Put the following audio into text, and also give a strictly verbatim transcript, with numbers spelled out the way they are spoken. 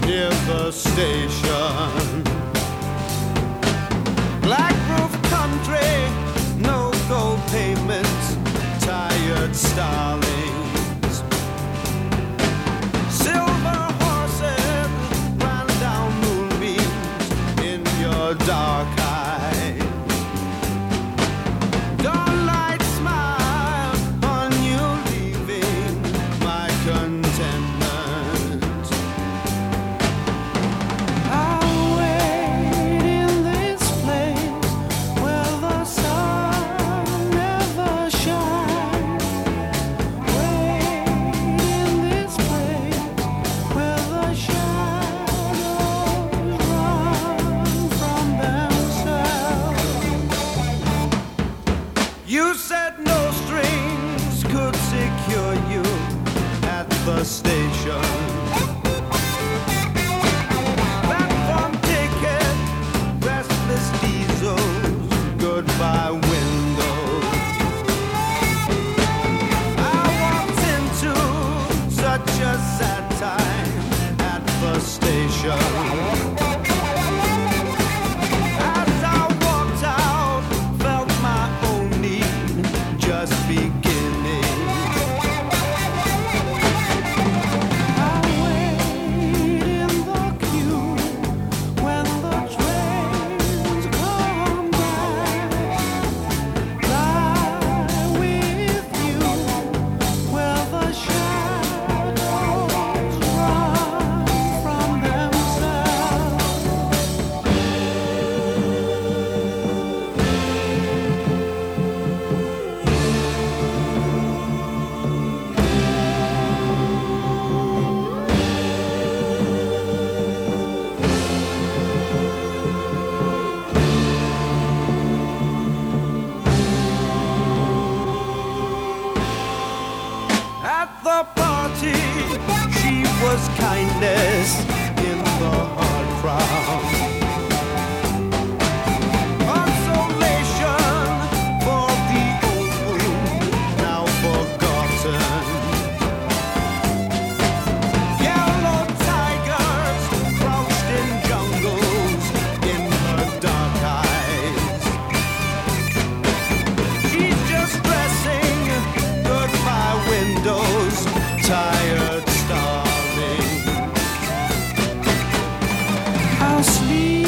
near the station. Black roof country, no gold pavements, tired starlings. Silver horses ran down moonbeams in your dark eyes. Dawnlight smile on you leaving my contentment. I'll wait in this place where the sun never shines. Wait in this place where the shadows run from themselves. You said no strings could secure you at the station. Platform ticket, restless diesels, goodbye windows. I walked into such a sad time at the station. As I walked out, felt my own need just beginning. I wait in the queue when the trains come back. Fly with you where the shadows run from themselves. At the party, she was kindness in the hard crowd. Consolation for the old wound now forgotten. Yellow tigers crouched in jungles in her dark eyes. She's just dressing, goodbye windows, tired starling. How sweet